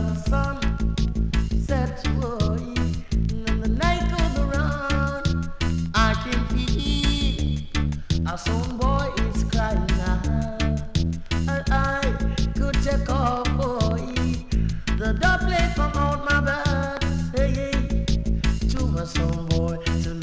the sun sets, boy, and the night goes around, I can feel a son boy is crying now. And I could take off, boy, the dove plate from out my back, hey, to a son boy to